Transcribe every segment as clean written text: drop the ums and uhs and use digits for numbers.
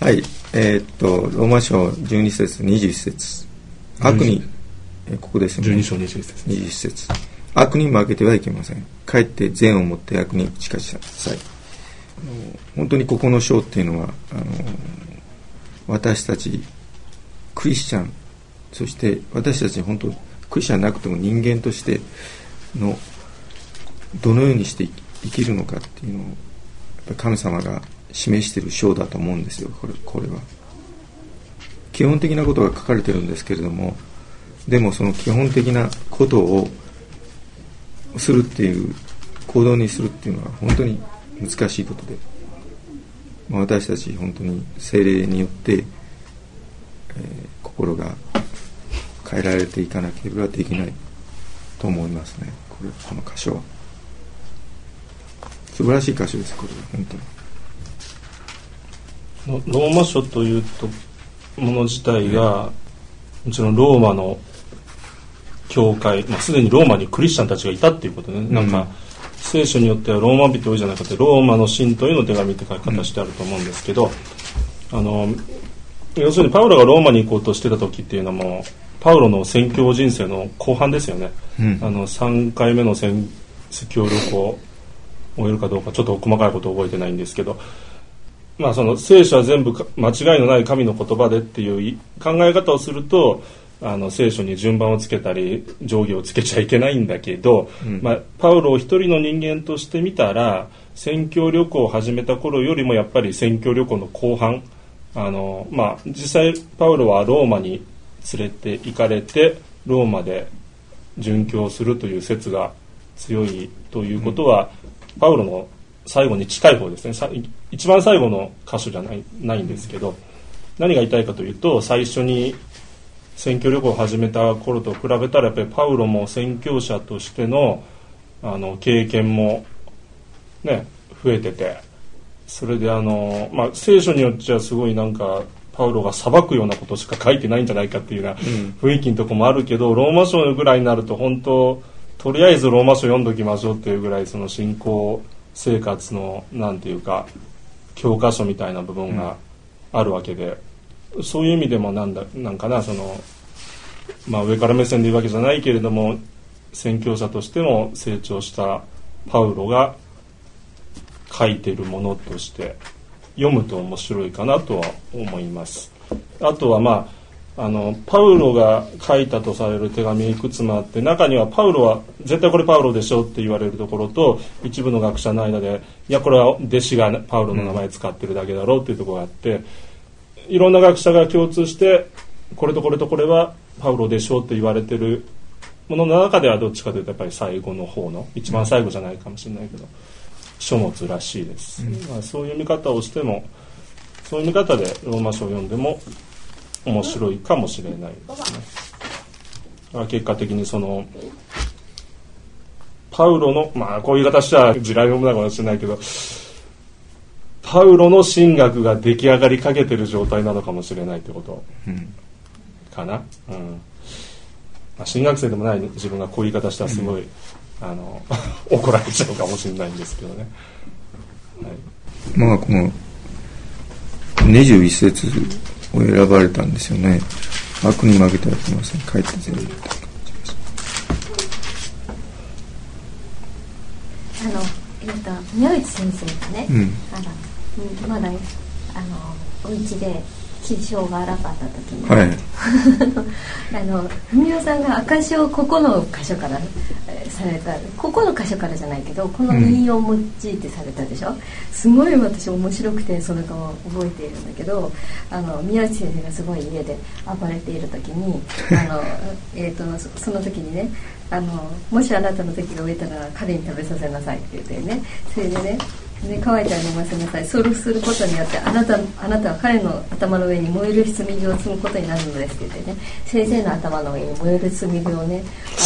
はい、ローマ書12節21節、悪に、ここですね、 12章21節、 21節、悪に負けてはいけません。かえって善をもって悪に打ち勝ちなさい。本当にここの章っていうのは私たちクリスチャン、そして私たち本当クリスチャンなくても人間としてのどのようにして生きるのかっていうのをやっぱり神様が示している章だと思うんですよ。これは基本的なことが書かれてるんですけれども、でもその基本的なことをするっていう行動にするっていうのは本当に難しいことで、私たち本当に聖霊によって、心が変えられていかなければできないと思いますね。この箇所は素晴らしい箇所です。これは本当にローマ書というもの自体が、もちろんローマの教会、すでにローマにクリスチャンたちがいたっていうことね、なんか聖書によってはローマ人じゃなくてローマの信徒への手紙って書き方してあると思うんですけど、要するにパウロがローマに行こうとしてた時っていうのはもうパウロの宣教人生の後半ですよね、3回目の宣教旅行を終えるかどうかちょっと細かいことを覚えてないんですけど、その聖書は全部間違いのない神の言葉でっていう考え方をすると、聖書に順番をつけたり定規をつけちゃいけないんだけど、パウロを一人の人間として見たら宣教旅行を始めた頃よりもやっぱり宣教旅行の後半、実際パウロはローマに連れて行かれてローマで殉教するという説が強いということは、パウロの最後に近い方ですね。一番最後の箇所じゃないんですけど、何が言いたいかというと、最初に宣教旅行を始めた頃と比べたらやっぱりパウロも宣教者としての経験もね増えてて、それで聖書によってはすごいなんかパウロが裁くようなことしか書いてないんじゃないかっていうような雰囲気のとこもあるけど、ローマ書ぐらいになると本当とりあえずローマ書読んどきましょうっていうぐらい、その信仰生活のなんていうか教科書みたいな部分があるわけで、そういう意味でもなんかな、その上から目線で言うわけじゃないけれども宣教者としても成長したパウロが書いているものとして読むと面白いかなとは思います。あとはパウロが書いたとされる手紙いくつもあって、中にはパウロは絶対これパウロでしょって言われるところと、一部の学者の間でいやこれは弟子がパウロの名前使ってるだけだろうっていうところがあって、いろんな学者が共通してこれとこれとこれはパウロでしょうって言われてるものの中ではどっちかというとやっぱり最後の方の、一番最後じゃないかもしれないけど書物らしいです、そういう見方をしても、そういう見方でローマ書を読んでも面白いかもしれないですね。結果的にそのパウロのこういう言い方したら地雷のものかもしれないけど、パウロの神学が出来上がりかけてる状態なのかもしれないってことかな、神学生でもない自分がこういう言い方したらすごい、怒られちゃうかもしれないんですけどね、 この21節を選ばれたんですよね。悪に負けてはいけません。かえって善をもって宮内先生がね、まだお家で気性が荒かった時に、文雄さんが赤書をここの箇所からされた、ここの箇所からじゃないけどこの引用を用いてされたでしょ、すごい私面白くてそれを覚えているんだけど、宮内先生がすごい家で暴れている時にその時にね、もしあなたの席が植えたら彼に食べさせなさいって言ってね、それでね乾いたら飲ませなさい、そうすることによってあなたは彼の頭の上に燃える炭火を積むことになるのですって言ってね、先生の頭の上に燃える炭火をね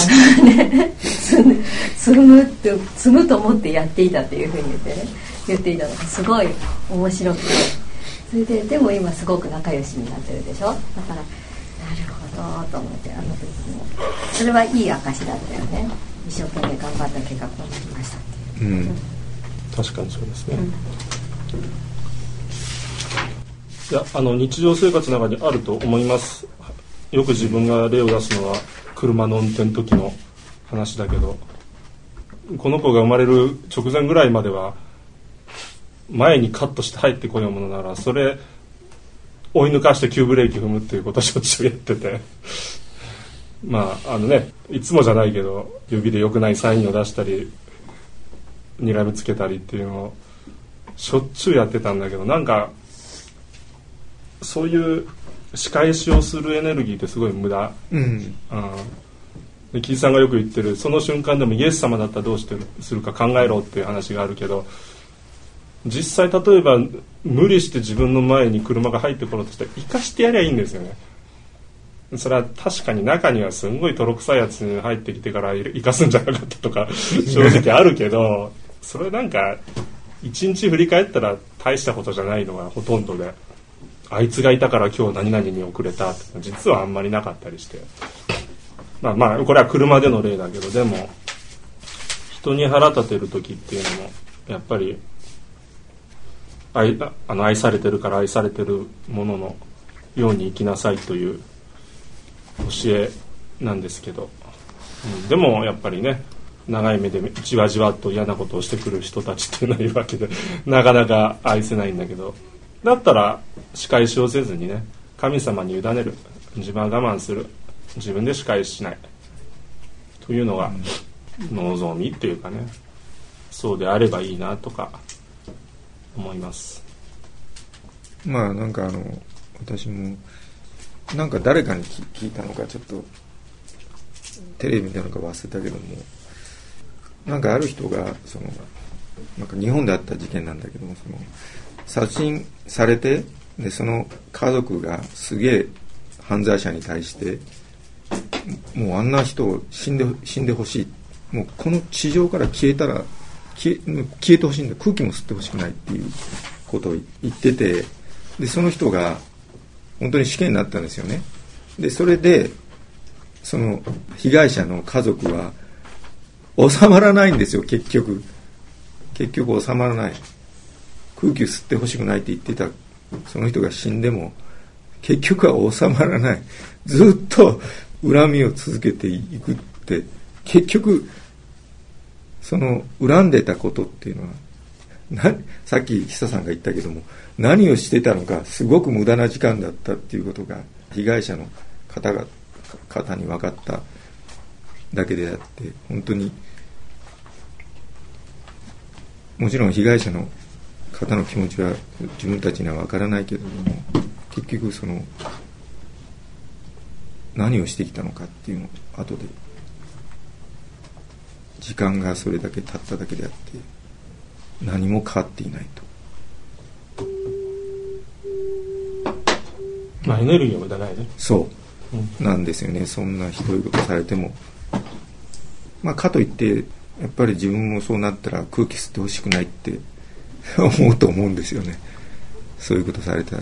積むと思ってやっていたっていうふうに言っていたのがすごい面白くて、それででも今すごく仲良しになってるでしょ。だからなるほどと思って、時にそれはいい証だったよね。一生懸命頑張った結果こうなりましたっていう、 確かにそうですね、 いや日常生活の中にあると思います。よく自分が例を出すのは車の運転時の話だけど、この子が生まれる直前ぐらいまでは前にカットして入ってこようものならそれ追い抜かして急ブレーキ踏むっていうことをしょっちゅうやっててまあいつもじゃないけど指で良くないサインを出したり睨みつけたりっていうのをしょっちゅうやってたんだけど、なんかそういう仕返しをするエネルギーってすごい無駄、でキーさんがよく言ってるその瞬間でもイエス様だったらどうするか考えろっていう話があるけど、実際例えば無理して自分の前に車が入ってこようとしたら生かしてやりゃいいんですよね。それは確かに中にはすんごい泥臭いやつに入ってきてから生かすんじゃなかったとか正直あるけど、それなんか一日振り返ったら大したことじゃないのがほとんどで、あいつがいたから今日何々に遅れたって実はあんまりなかったりして、まあこれは車での例だけど、でも人に腹立てる時っていうのもやっぱり愛されてるから愛されてるもののように生きなさいという教えなんですけど、でもやっぱりね長い目でじわじわと嫌なことをしてくる人たちっていうのがいるわけでなかなか愛せないんだけど、だったら仕返しをせずにね神様に委ねる、自分は我慢する、自分で仕返ししないというのが望みっていうかね、そうであればいいなとか思います。 まあなんか私もなんか誰かに聞いたのかちょっとテレビ見たのか忘れたけども、なんかある人がなんか日本であった事件なんだけども、殺人されてでその家族がすげえ犯罪者に対してもうあんな人を死んでほしい、もうこの地上から消えたら消えてほしいんだ、空気も吸ってほしくないっていうことを言ってて、でその人が本当に死刑になったんですよね。でそれでその被害者の家族は収まらないんですよ。結局収まらない、空気を吸ってほしくないって言ってたその人が死んでも結局は収まらない、ずっと恨みを続けていくって、結局その恨んでたことっていうのはさっき久さんが言ったけども何をしてたのかすごく無駄な時間だったっていうことが被害者の方に分かっただけであって、本当にもちろん被害者の方の気持ちは自分たちには分からないけれども、結局その何をしてきたのかっていうのを後で時間がそれだけ経っただけであって何も変わっていないと。 まあエネルギーは無駄ないね。 そう、なんですよね。そんなひどいことされても、まあかといってやっぱり自分もそうなったら空気吸ってほしくないって思うと思うんですよね。そういうことされたら、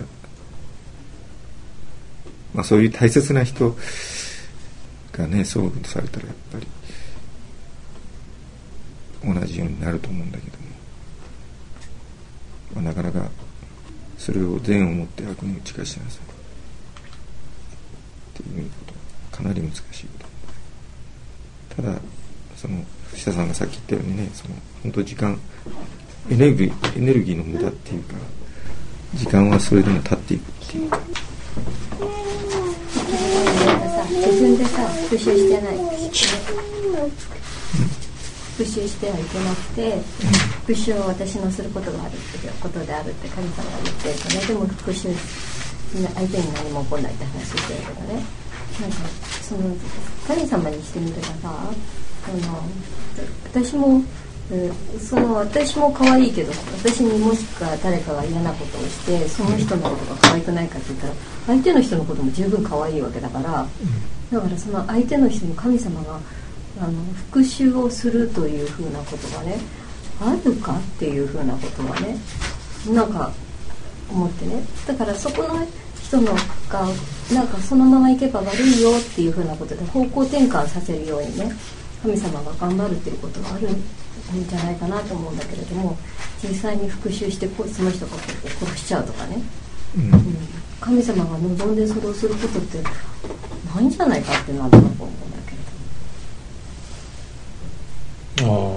まあそういう大切な人がねそういうことされたらやっぱり同じようになると思うんだけども、まあ、なかなかそれを善をもって悪に打ち返しなさいっていうことはかなり難しいこと。ただその藤田さんがさっき言ったようにね、その本当時間エネルギーの無駄っていうか、時間はそれでも経っていくっていうか、 自分でさ復習してない、復習してはいけなくて、復習は私のすることがあるっていうことであるって神様が言ってるとね、でも復習相手に何も起こらないって話してるけどね、なんかその神様にしてみればさ、私も私も可愛いけど、私にもしか誰かが嫌なことをしてその人のことが可愛くないかって言ったら相手の人のことも十分可愛いわけだから、だからその相手の人に神様が復讐をするというふうなことがねあるかっていうふうなことはねなんか思ってね、だからそこの人のがなんかそのままいけば悪いよっていうふうなことで方向転換させるようにね神様が頑張るっていうことがあるんじゃないかなと思うんだけれども、実際に復讐してその人が殺しちゃうとかね、 神様が望んでそれをすることってないんじゃないかってなんとなく思うんだけれど。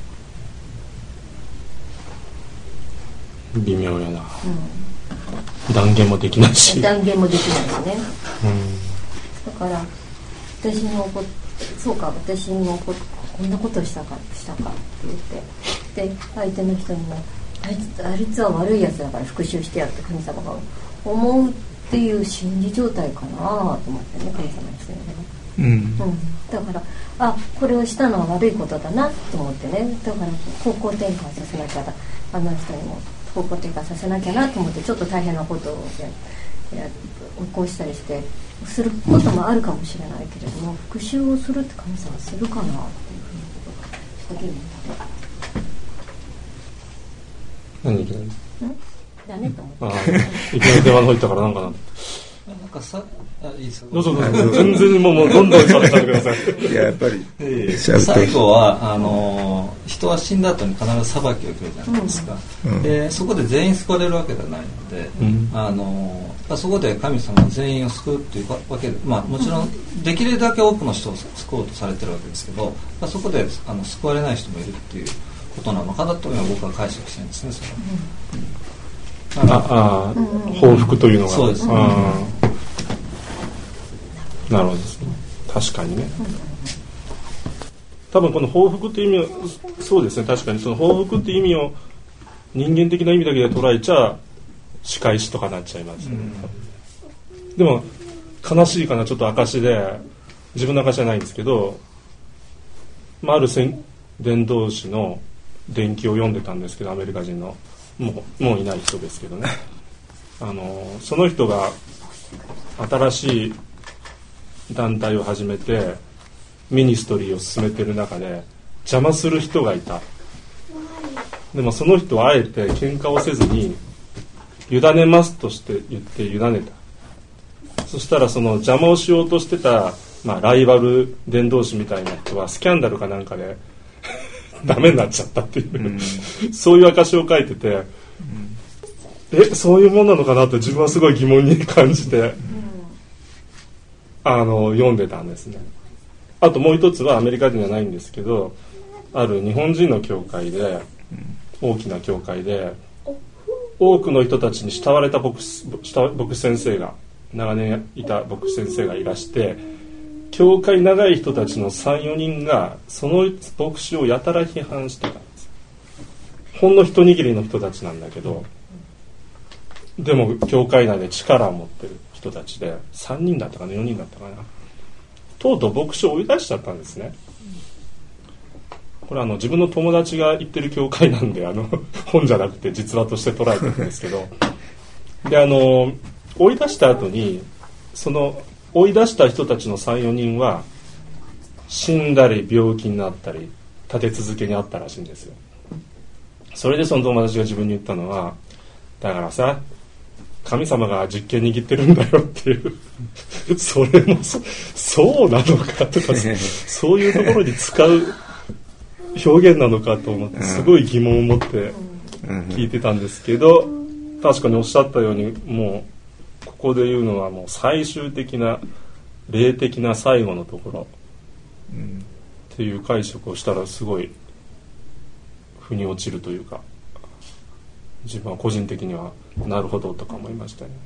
微妙やな、断言もできないし、 断言もできないしね、だから私のこんなことしたかって言ってで相手の人にもあいつは悪いやつだから復讐してやって神様が思うっていう心理状態かなと思ってね、神様にしてね、だからこれをしたのは悪いことだなと思ってね、だから方向転換させなきゃあの人にも方向転換させなきゃなと思ってちょっと大変なことを起こしたりしてすることもあるかもしれないけれども、復讐をするって神様するかなっていうふうにした疑問何いきなりだねと思っていきなり電話の方行ったからなんかないいですか。 どうぞ全然もうどんどん喋ってください。 いややっぱり最後は人は死んだ後に必ず裁きを受けるじゃないですか、でそこで全員救われるわけではないので、そこで神様が全員を救うっていうわけで、もちろんできるだけ多くの人を救おうとされてるわけですけど、そこで救われない人もいるっていうことなのかなというのは僕は解釈してるんですね、それは。 報復というのがそうですね、 なるほどですね。確かにね、多分この報復という意味をそうですね、確かにその報復という意味を人間的な意味だけで捉えちゃ仕返しとかなっちゃいますね、でも悲しいかな、ちょっと証で自分の証じゃないんですけど、ある伝道師の伝記を読んでたんですけど、アメリカ人のもういない人ですけどね、その人が新しい団体を始めてミニストリーを進めている中で邪魔する人がいた。でもその人はあえて喧嘩をせずに委ねますとして言って委ねた。そしたらその邪魔をしようとしてた、ライバル伝道師みたいな人はスキャンダルかなんかでダメになっちゃったっていう、そういう証を書いてて、そういうもんなのかなって自分はすごい疑問に感じて、読んでたんですね。あともう一つはアメリカ人じゃないんですけど、ある日本人の教会で、大きな教会で多くの人たちに慕われた牧師先生が、長年いた牧師先生がいらして、教会長い人たちの 3,4 人がその牧師をやたら批判してたんです。ほんの一握りの人たちなんだけど、でも教会内で力を持ってる人たちで3人だったかな4人だったかな、とうとう牧師を追い出しちゃったんですね。これ自分の友達が行ってる教会なんで本じゃなくて実話として捉えてるんですけどで追い出した後にその追い出した人たちの 3,4 人は死んだり病気になったり立て続けにあったらしいんですよ。それでその友達が自分に言ったのは、だからさ、神様が実権握ってるんだよっていうそれもそうなのかとかそういうところに使う表現なのかと思ってすごい疑問を持って聞いてたんですけど、確かにおっしゃったようにもうここで言うのはもう最終的な霊的な最後のところっていう解釈をしたらすごい腑に落ちるというか、自分は個人的にはなるほどとか思いましたね。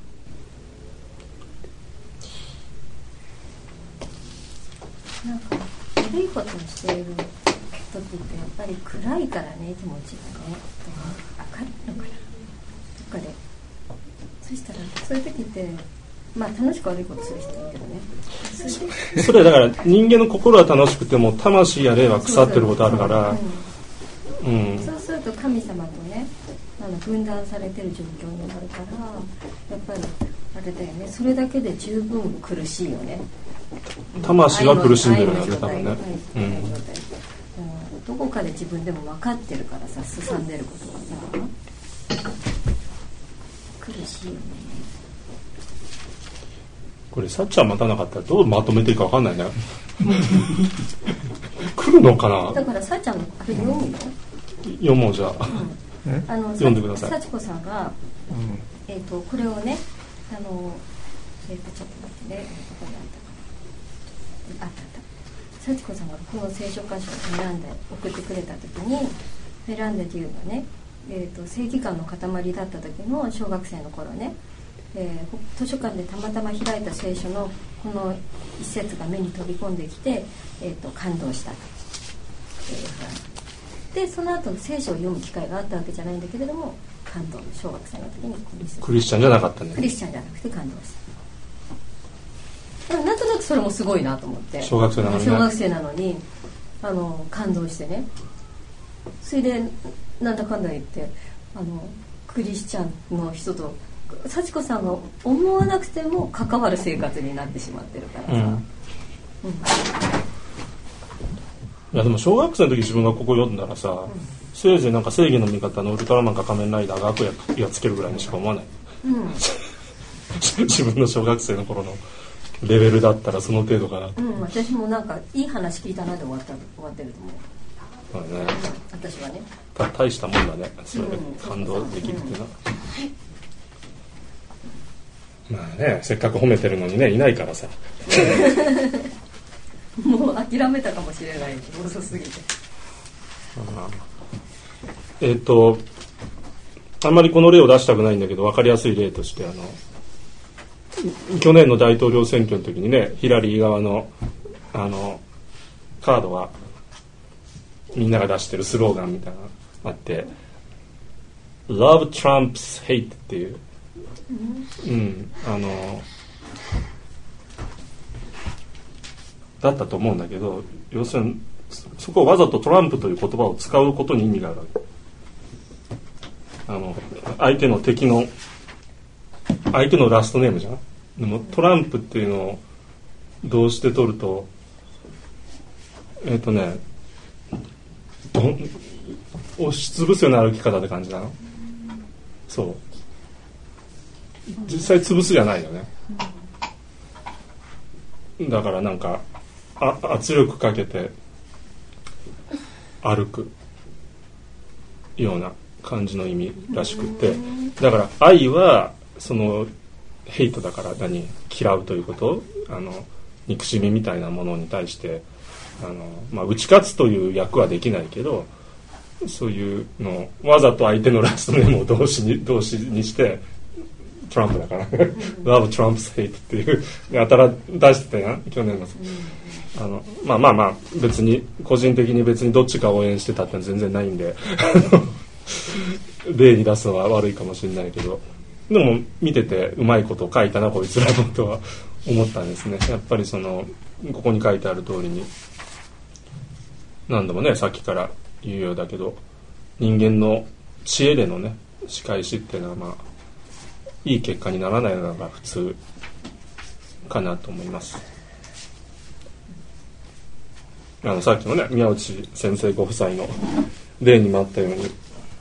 なんか悪いことをしている時ってやっぱり暗いからね、気持ちがね、明るいのかなとかで、そしたらそういう時って楽しく悪いことする人いるけどね、 それはだから人間の心は楽しくても魂や霊は腐ってることあるから、 そうすると神様とね分断されてる状況になるから、やっぱりあれだよね、それだけで十分苦しいよね。 魂は苦しんでるんだね、多分ね。 どこかで自分でも分かってるからさ、すさんでることがさ苦しいよね。 これさっちゃん待たなかったらどうまとめていいか分かんないね来るのかな。 だからさっちゃんのあれ読むよ。 読もうじゃあ、読んでください。 幸子さんが、 これをねちょっと待ってね、どこにあった幸子さんがこの聖書箇所を選んで送ってくれた時に選んだ理由がね、正義感の塊だった時の小学生の頃ね、図書館でたまたま開いた聖書のこの一節が目に飛び込んできて、感動したと、でその後聖書を読む機会があったわけじゃないんだけれども感動、小学生の時にクリスチャンじゃなかったね。 クリスチャンじゃなくて感動した。でもなんとなくそれもすごいなと思って、 小学生なのに、ね、 小学生なのに感動してね、それでなんだかんだ言ってクリスチャンの人と幸子さんが思わなくても関わる生活になってしまってるからさ、 いやでも小学生の時自分がここ読んだらさ、せいぜいなんか正義の味方のウルトラマンか仮面ライダーが悪役やっつけるぐらいにしか思わない、自分の小学生の頃のレベルだったらその程度かな、 私もなんかいい話聞いたなで終わってると思う。 そうだね、 私はね大したもんだね、それで感動できるっていうのは、まあね、せっかく褒めてるのにねいないからさもう諦めたかもしれない、遅すぎて。 あんまりこの例を出したくないんだけど分かりやすい例として去年の大統領選挙の時にねヒラリー側のカードがみんなが出してるスローガンみたいなのがあって「Love Trump's Hate」っていう、だったと思うんだけど、要するにそこをわざとトランプという言葉を使うことに意味があるわけ。相手のラストネームじゃん。でもトランプっていうのを動詞で取ると押しつぶすような歩き方って感じなの。そう実際潰すじゃないよね。だからなんか圧力かけて歩くような感じの意味らしくって、だから愛はそのヘイトだから嫌うということ、憎しみみたいなものに対して打ち勝つという役はできないけど、そういうのわざと相手のラストネームを動詞にしてトランプだからLove Trump's Hate っていうやたら出してたやん去年の。まあ別に個人的に別にどっちか応援してたって全然ないんで例に出すのは悪いかもしれないけど、でも見ててうまいこと書いたなこいつらのとは思ったんですね。やっぱりここに書いてある通りに何度もねさっきから言うようだけど、人間の知恵でのね仕返しっていうのはいい結果にならないのが普通かなと思います。さっきのね宮内先生ご夫妻の例にもあったように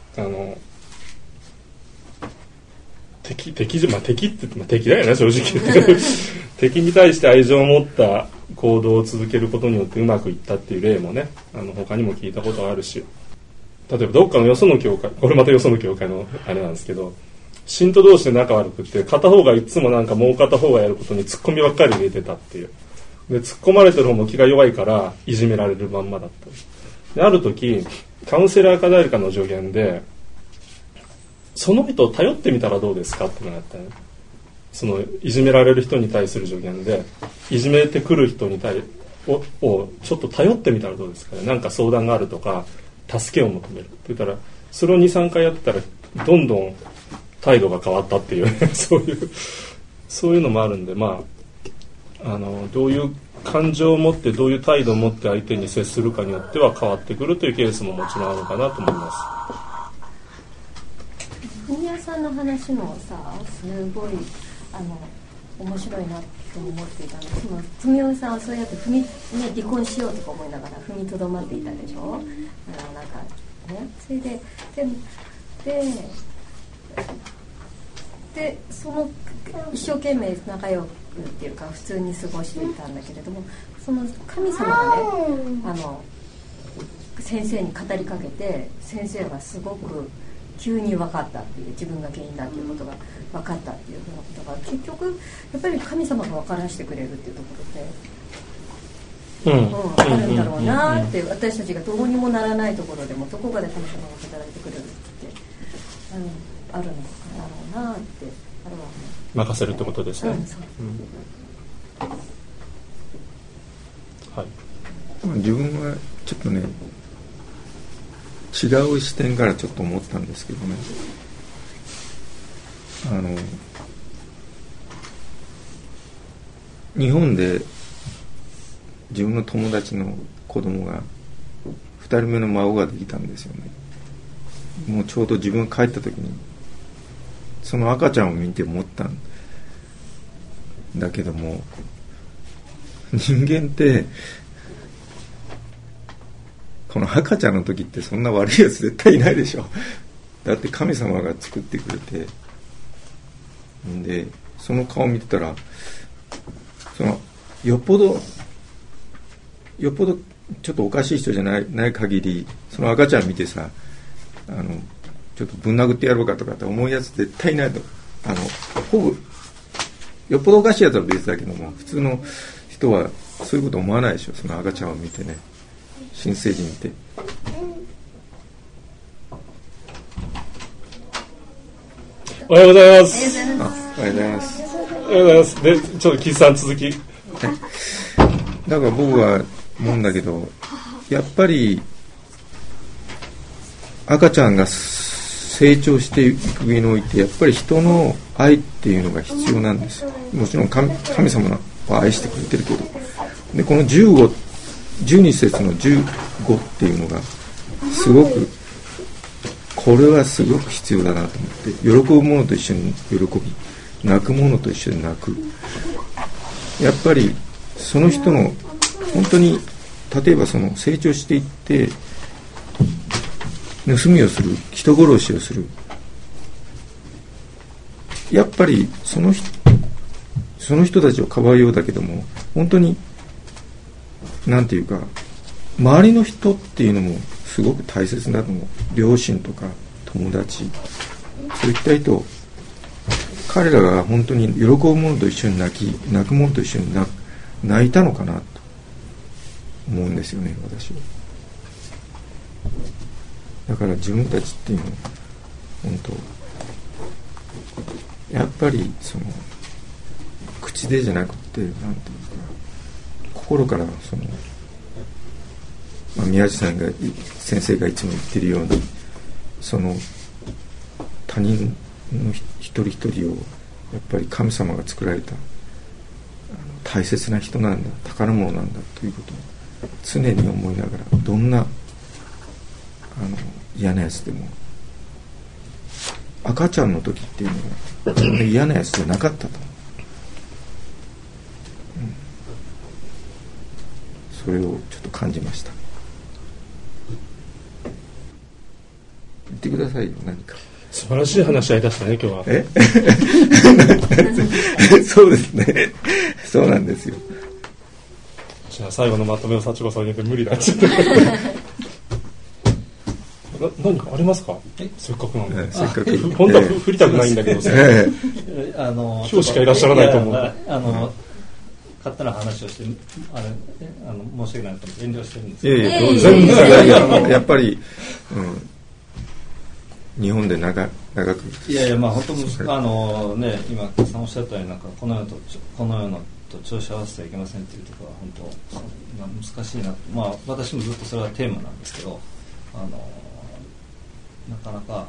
敵って敵だよね正直敵に対して愛情を持った行動を続けることによってうまくいったっていう例もね他にも聞いたことがあるし、例えばどっかのよその教会、これまたよその教会のあれなんですけど、信徒同士で仲悪くって片方がいつもなんかもう片方がやることにツッコミばっかり入れてたっていうで、突っ込まれてる方も気が弱いからいじめられるまんまだったで、ある時カウンセラーか誰かの助言でその人を頼ってみたらどうですかってのがあったね。そのいじめられる人に対する助言で、いじめてくる人にをちょっと頼ってみたらどうですかね。なんか相談があるとか助けを求めるって言ったら、それを 2,3 回やったらどんどん態度が変わったっていうそういうのもあるんで、どういう感情を持ってどういう態度を持って相手に接するかによっては変わってくるというケースももちろんあるのかなと思います。 文也さんの話もさ、すごい面白いなと思っていたんです。文也さんはそうやって離婚しようとか思いながら踏みとどまっていたでしょ。なんかね、それでその一生懸命仲良くっていうか普通に過ごしていたんだけれども、その神様がね先生に語りかけて、先生がすごく急に分かったっていう、自分が原因だっていうことが分かったっていうふうなことが結局やっぱり神様が分からせてくれるっていうところで、あるんだろうなって、私たちがどうにもならないところでもどこかで神様が働いてくれるってあるのかなって、あれは任せるってことですね。はい、 自分はちょっとね違う視点からちょっと思ったんですけどね、日本で自分の友達の子供が2人目の孫ができたんですよね。もうちょうど自分が帰った時にその赤ちゃんを見て思ったんだけども、人間ってこの赤ちゃんの時ってそんな悪いやつ絶対いないでしょ。だって神様が作ってくれて、んでその顔見てたら、よっぽどちょっとおかしい人じゃない限り、その赤ちゃん見てさ、ちょっとぶん殴ってやろうかとかって思うやつ絶対いないと。ほぼよっぽどおかしいやつは別だけども、普通の人はそういうこと思わないでしょ。その赤ちゃんを見てね、新生児見て。 おはようございます。 おはようございます。 おはようございます。で、ちょっと岸さん続き。 だから僕は思うんだけど、やっぱり赤ちゃんが成長していく上において、やっぱり人の愛っていうのが必要なんですよ。もちろん神様は愛してくれてるけど、でこの12節の15っていうのがすごく、これはすごく必要だなと思って、喜ぶ者と一緒に喜び、泣く者と一緒に泣く。やっぱりその人の本当に、例えばその成長していって盗みをする、人殺しをする、やっぱりその人たちをかばうようだけども、本当になんていうか、周りの人っていうのもすごく大切なのも、両親とか友達、そういった人、彼らが本当に喜ぶ者と一緒に泣く者と一緒に泣いたのかなと思うんですよね、私は。だから自分たちっていうのは本当やっぱり口でじゃなくて、なんていうか、心から宮地さんが先生がいつも言ってるように、他人の一人一人をやっぱり神様が作られた大切な人なんだ、宝物なんだということを常に思いながら、どんな嫌なやつでも、赤ちゃんの時っていうのはそんな嫌なやつじゃなかったと、それをちょっと感じました。言ってくださいよ、何か。 素晴らしい話し合いだしたね、今日は。 そうですね。そうなんですよ。 じゃあ最後のまとめを幸子さんに言って無理だっちゃって何かありますか？せっかくなんで。せっかく本当は振りたくないんだけどさ、今日しかいらっしゃらないと思う。 勝手な話をして申し訳ないと思って遠慮してるんですけど。 全然やっぱり、日本で長く。 いやいや、まあ本当ね、今岸さんおっしゃったように、なんかこの世のと調子合わせてはいけませんっていうところは本当難しいな。まあ私もずっとそれはテーマなんですけど、なかなか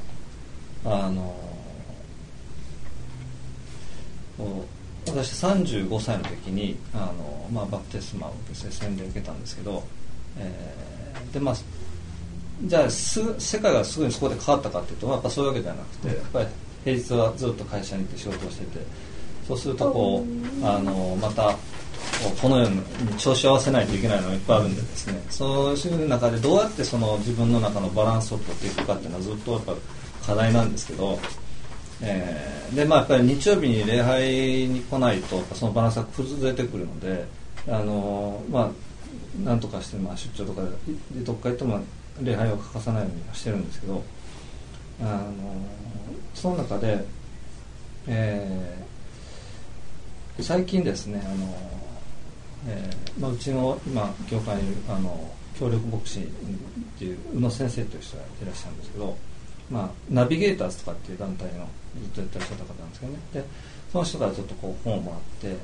私35歳の時にバプテスマを受けて洗礼を受けたんですけど、でじゃあ世界がすぐにそこで変わったかっていうと、やっぱそういうわけではなくて、やっぱり平日はずっと会社に行って仕事をしてて、そうするとまたこのように調子を合わせないといけないのがいっぱいあるんでですね、そういう中でどうやってその自分の中のバランスを取っていくかっていうのはずっとやっぱ課題なんですけど、でやっぱり日曜日に礼拝に来ないとそのバランスが崩れてくるので、なんとかして出張とかでどっか行っても礼拝を欠かさないようにはしてるんですけど、 その中で、最近ですねうちの今教会にいる協力牧師っていう宇野先生という人がいらっしゃるんですけど、ナビゲーターズとかっていう団体のずっとやってらっしゃった方なんですけどね。でその人からちょっとこう本をもらって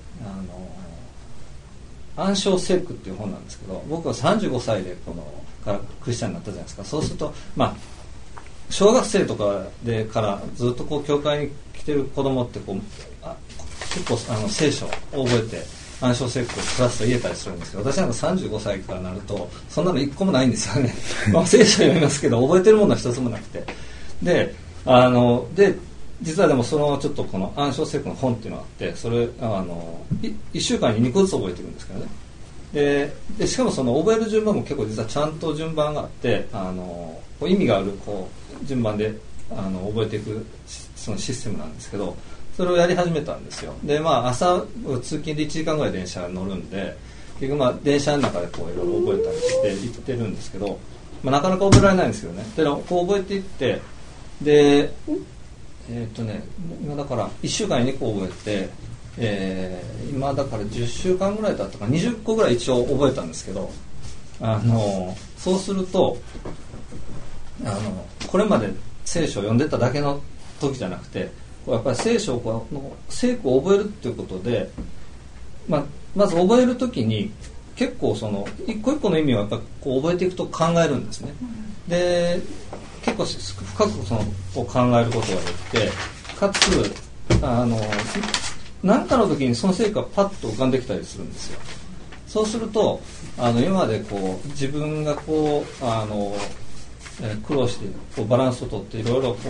暗唱聖句っていう本なんですけど、僕は35歳でからクリスチャンになったじゃないですか。そうすると小学生とかでからずっとこう教会に来てる子供って結構聖書を覚えて暗唱聖句をクラスと言えたりするんですけど、私なんか35歳からなるとそんなの一個もないんですよね聖書読みますけど覚えてるものは一つもなくて、で実はでもちょっとこの暗唱聖句の本っていうのがあって、それ1週間に2個ずつ覚えてるんですけどね。でしかもその覚える順番も結構実はちゃんと順番があって意味がある順番で覚えていくそのシステムなんですけど、それをやり始めたんですよ。で朝通勤で1時間ぐらい電車に乗るんで、結局電車の中でいろいろ覚えたりして行ってるんですけど、なかなか覚えられないんですけどね。で覚えていってで今だから1週間に2個覚えて、今だから10週間ぐらいだったか20個ぐらい一応覚えたんですけど、そうするとこれまで聖書を読んでただけの時じゃなくて、やっぱり聖書の聖句を覚えるっていうことで、まず覚える時に結構その一個一個の意味をやっぱ覚えていくと考えるんですね。で結構深く考えることができて、かつ何かの時にその成果がパッと浮かんできたりするんですよ。そうすると今まで自分が苦労してバランスをとっていろいろ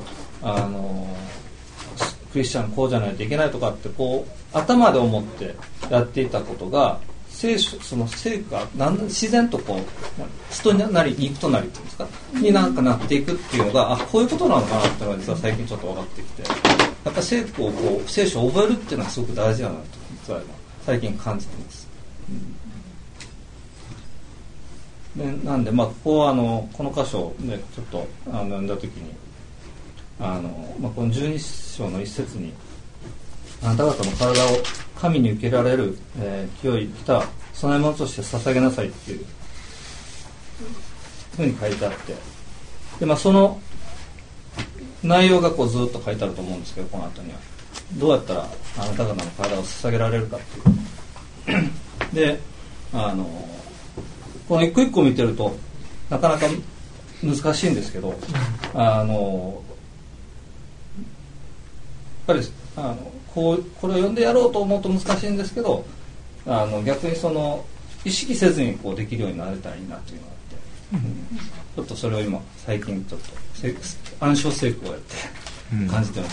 クリスチャンこうじゃないといけないとかって頭で思ってやっていたことがその成果が自然と人なり肉となりっていうんですかになっていくっていうのがこういうことなのかなっていうのが実は最近ちょっと分かってきて、やっぱり聖書を覚えるっていうのはすごく大事だなと実は最近感じています。なんでここはこの箇所をねちょっと読んだ時にこの12章の一節にあなた方の体を神に受けられる、清い来た供え物として捧げなさいっていうふうに書いてあって、でその内容がずっと書いてあると思うんですけど、この後にはどうやったらあなた方の体を捧げられるかっていうでこの一個一個見てるとなかなか難しいんですけど、やっぱりこれを読んでやろうと思うと難しいんですけど、逆に意識せずにできるようになれたらいいなというのがあって、ちょっとそれを今最近ちょっと暗唱聖句をやって感じてます、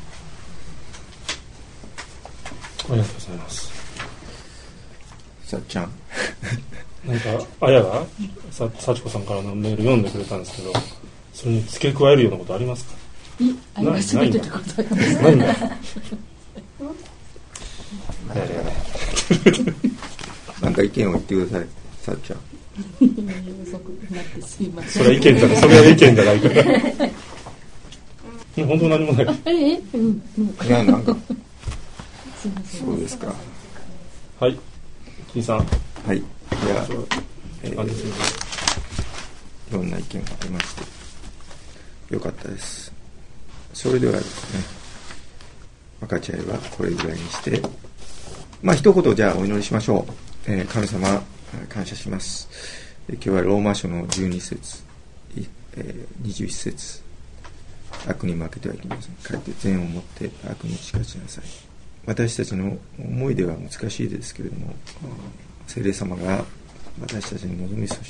ありがとうございます。 さっちゃんなんかあやが幸子さんからのメール読んでくれたんですけど、それに付け加えるようなことありますか？ ありますってことあります。 ないんだ。 なんか意見を言ってください、さっちゃん。 遅くなってすいません。 それは意見じゃないから。本当何もない。 いやなんかそうですか。 はい、金さん。 はい。じゃあ、いろんな意見がありましてよかったです。それではですね、分かち合いはこれぐらいにして、一言じゃあお祈りしましょう。神様感謝します。今日はローマ書の12節、21節、悪に負けてはいけません。かえって善をもって悪に打ち勝ちなさい。私たちの思いでは難しいですけれども、聖霊様が私たちに望み、そして、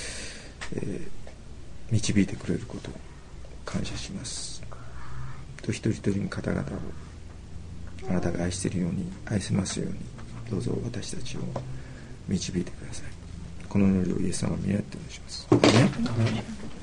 導いてくれることを感謝します。一人一人の方々をあなたが愛しているように愛せますように、どうぞ私たちを導いてください。この祈りをイエス様は見合ってお願いします。